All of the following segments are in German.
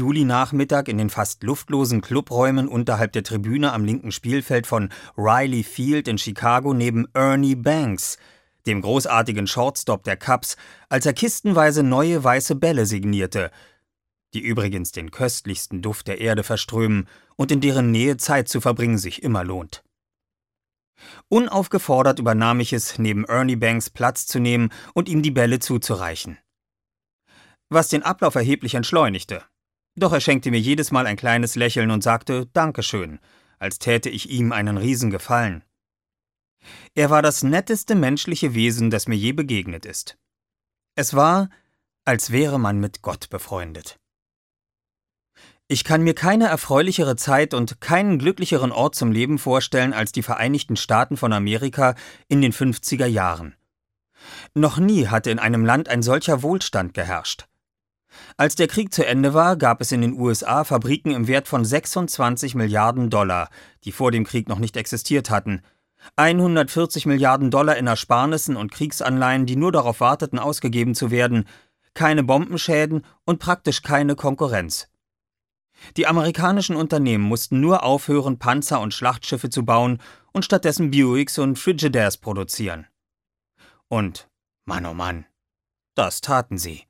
Juli-Nachmittag in den fast luftlosen Clubräumen unterhalb der Tribüne am linken Spielfeld von Riley Field in Chicago neben Ernie Banks, dem großartigen Shortstop der Cubs, als er kistenweise neue weiße Bälle signierte, die übrigens den köstlichsten Duft der Erde verströmen und in deren Nähe Zeit zu verbringen sich immer lohnt. Unaufgefordert übernahm ich es, neben Ernie Banks Platz zu nehmen und ihm die Bälle zuzureichen. Was den Ablauf erheblich entschleunigte. Doch er schenkte mir jedes Mal ein kleines Lächeln und sagte Dankeschön, als täte ich ihm einen Riesengefallen. Er war das netteste menschliche Wesen, das mir je begegnet ist. Es war, als wäre man mit Gott befreundet. Ich kann mir keine erfreulichere Zeit und keinen glücklicheren Ort zum Leben vorstellen als die Vereinigten Staaten von Amerika in den 50er Jahren. Noch nie hatte in einem Land ein solcher Wohlstand geherrscht. Als der Krieg zu Ende war, gab es in den USA Fabriken im Wert von 26 Milliarden $, die vor dem Krieg noch nicht existiert hatten, 140 Milliarden $ in Ersparnissen und Kriegsanleihen, die nur darauf warteten, ausgegeben zu werden, keine Bombenschäden und praktisch keine Konkurrenz. Die amerikanischen Unternehmen mussten nur aufhören, Panzer und Schlachtschiffe zu bauen und stattdessen Buicks und Frigidaires produzieren. Und, Mann oh Mann, das taten sie.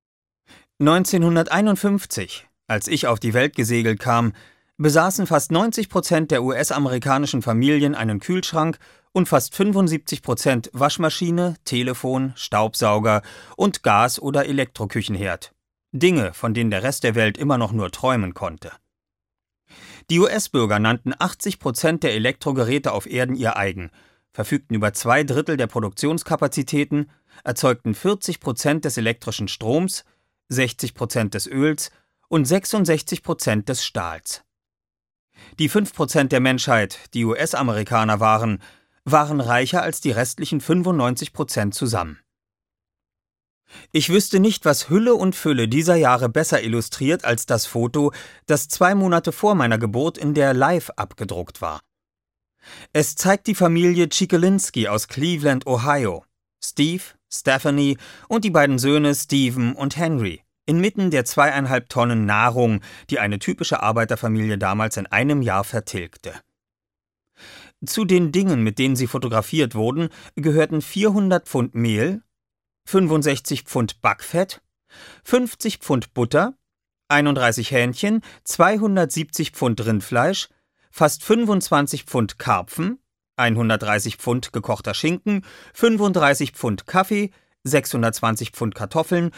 1951, als ich auf die Welt gesegelt kam, besaßen fast 90% der US-amerikanischen Familien einen Kühlschrank und fast 75% Waschmaschine, Telefon, Staubsauger und Gas- oder Elektroküchenherd. Dinge, von denen der Rest der Welt immer noch nur träumen konnte. Die US-Bürger nannten 80% der Elektrogeräte auf Erden ihr eigen, verfügten über 2/3 der Produktionskapazitäten, erzeugten 40% des elektrischen Stroms, 60% des Öls und 66% des Stahls. Die 5% der Menschheit, die US-Amerikaner waren reicher als die restlichen 95% zusammen. Ich wüsste nicht, was Hülle und Fülle dieser Jahre besser illustriert als das Foto, das 2 Monate vor meiner Geburt in der Life abgedruckt war. Es zeigt die Familie Chikelinski aus Cleveland, Ohio, Steve, Stephanie und die beiden Söhne Stephen und Henry, inmitten der 2,5 Tonnen Nahrung, die eine typische Arbeiterfamilie damals in einem Jahr vertilgte. Zu den Dingen, mit denen sie fotografiert wurden, gehörten 400 Pfund Mehl, 65 Pfund Backfett, 50 Pfund Butter, 31 Hähnchen, 270 Pfund Rindfleisch, fast 25 Pfund Karpfen, 130 Pfund gekochter Schinken, 35 Pfund Kaffee, 620 Pfund Kartoffeln,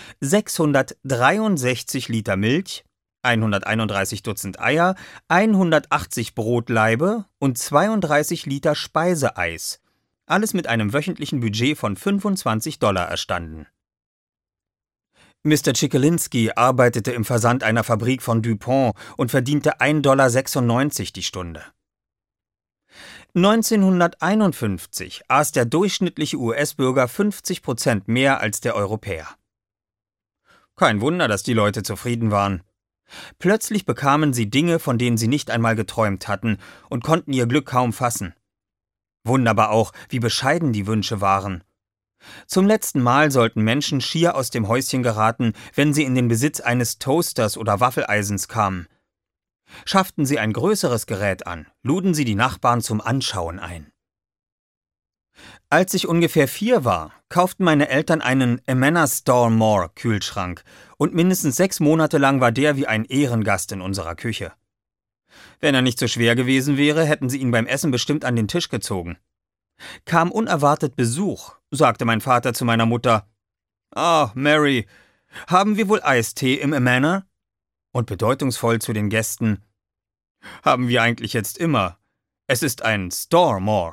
663 Liter Milch, 131 Dutzend Eier, 180 Brotlaibe und 32 Liter Speiseeis. Alles mit einem wöchentlichen Budget von $25 erstanden. Mr. Chikelinski arbeitete im Versand einer Fabrik von DuPont und verdiente $1,96 die Stunde. 1951 aß der durchschnittliche US-Bürger 50% mehr als der Europäer. Kein Wunder, dass die Leute zufrieden waren. Plötzlich bekamen sie Dinge, von denen sie nicht einmal geträumt hatten, und konnten ihr Glück kaum fassen. Wunderbar auch, wie bescheiden die Wünsche waren. Zum letzten Mal sollten Menschen schier aus dem Häuschen geraten, wenn sie in den Besitz eines Toasters oder Waffeleisens kamen. Schafften sie ein größeres Gerät an, luden sie die Nachbarn zum Anschauen ein. Als ich ungefähr 4 war, kauften meine Eltern einen Amana Store-More Kühlschrank und mindestens 6 Monate lang war der wie ein Ehrengast in unserer Küche. Wenn er nicht so schwer gewesen wäre, hätten sie ihn beim Essen bestimmt an den Tisch gezogen. Kam unerwartet Besuch, sagte mein Vater zu meiner Mutter. »Ah, Mary, haben wir wohl Eistee im Amana?« Und bedeutungsvoll zu den Gästen. »Haben wir eigentlich jetzt immer. Es ist ein Store-More.«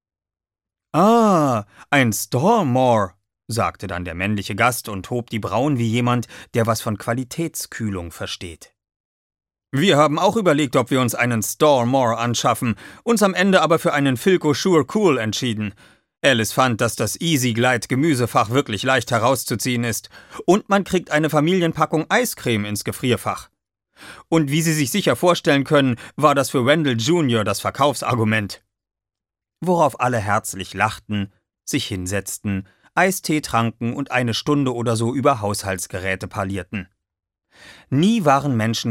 »Ah, ein Store-More«, sagte dann der männliche Gast und hob die Brauen wie jemand, der was von Qualitätskühlung versteht. »Wir haben auch überlegt, ob wir uns einen Store-More anschaffen, uns am Ende aber für einen Philco Sure Cool entschieden. Alice fand, dass das Easy Glide Gemüsefach wirklich leicht herauszuziehen ist. Und man kriegt eine Familienpackung Eiscreme ins Gefrierfach. Und wie Sie sich sicher vorstellen können, war das für Wendell Jr. das Verkaufsargument.« Worauf alle herzlich lachten, sich hinsetzten, Eistee tranken und 1 Stunde oder so über Haushaltsgeräte parlierten. Nie waren Menschen